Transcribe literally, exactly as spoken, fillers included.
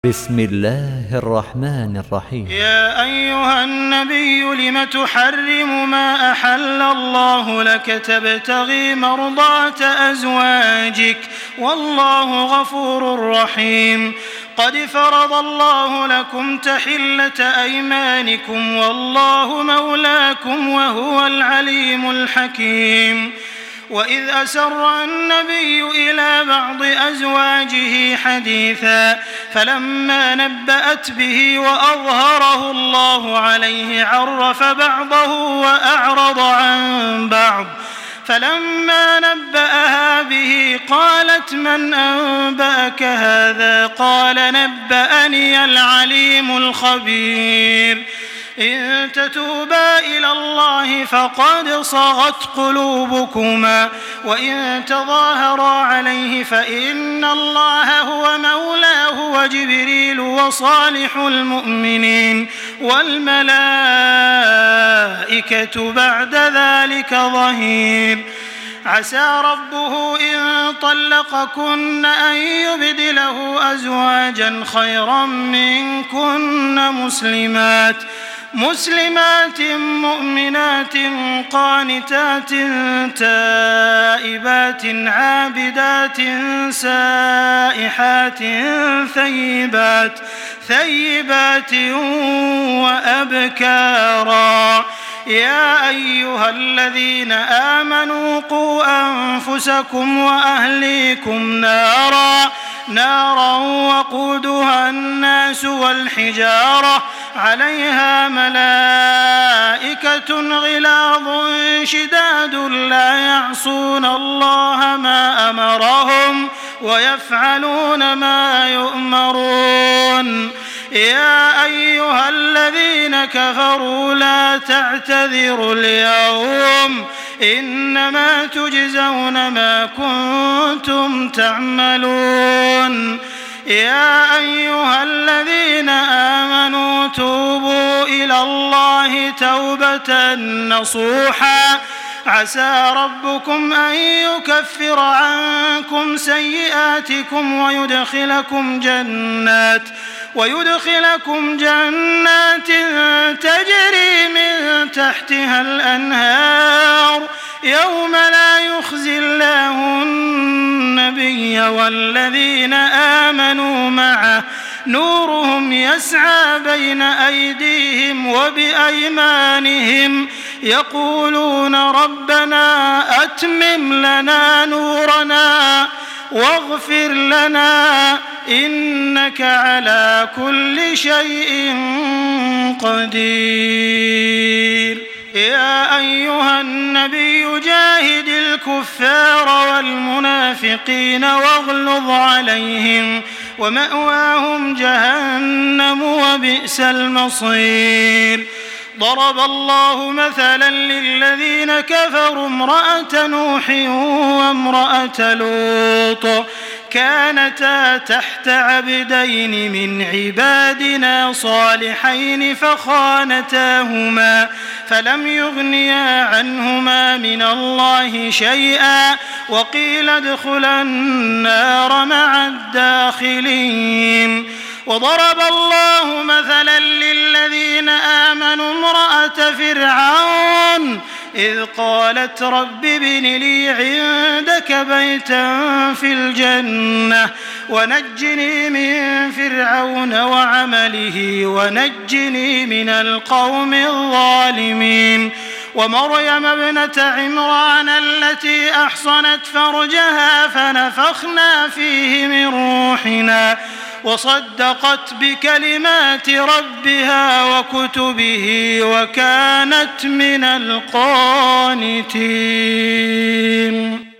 بسم الله الرحمن الرحيم. يا أيها النبي لم تحرم ما أحل الله لك تبتغي مرضات أزواجك والله غفور رحيم. قد فرض الله لكم تحلة أيمانكم والله مولاكم وهو العليم الحكيم. وإذ أسر النبي إلى بعض أزواجه حديثا فلما نبأت به وأظهره الله عليه عرف بعضه وأعرض عن بعض فلما نبأها به قالت من أنبأك هذا قال نبأني العليم الخبير. إن تتوبا إلى الله فقد صغت قلوبكما وإن تظاهرا عليه فإن الله هو مولاه وجبريل وصالح المؤمنين والملائكة بعد ذلك ظهير. عسى ربه إن طلقكن أن يبدله أزواجا خيرا منكن مسلمات مسلمات مؤمنات قانتات تائبات عابدات سائحات ثيبات ثيبات وأبكارا. يا أيها الذين آمنوا قوا أنفسكم وأهليكم نارا نارا وقودها الناس والحجارة عليها ملائكة غلاظ شداد لا يعصون الله ما أمرهم ويفعلون ما يؤمرون. يا أيها الذين كفروا لا تعتذروا اليوم إنما تجزون ما كنتم تعملون. يا أيها الذين آمنوا توبوا إلى الله توبة نصوحا عسى ربكم أن يكفر عنكم سيئاتكم ويدخلكم جنات ويدخلكم جنات تجري من تحتها الأنهار يوم لا يخزي الله النبي والذين آمنوا معه نورهم يسعى بين أيديهم وبأيمانهم يقولون ربنا أتمم لنا نورنا واغفر لنا إنك على كل شيء قدير. يا أيها النبي جاهد الكفار والمنافقين واغلظ عليهم ومأواهم جهنم وبئس المصير. ضرب الله مثلا للذين كفروا امرأة نوح وامرأة لوط كانتا تحت عبدين من عبادنا صالحين فخانتاهما فلم يغنيا عنهما من الله شيئا وقيل ادخلا النار مع الداخلين. وضرب الله مثلا للذين آمنوا امرأة فرعون إذ قالت رب ابن لي عندك بيتا في الجنة ونجني من فرعون وعمله ونجني من القوم الظالمين. ومريم ابنة عمران التي أحصنت فرجها فنفخنا فيه من روحنا وصدقت بكلمات ربها وكتبه وكانت من القانتين.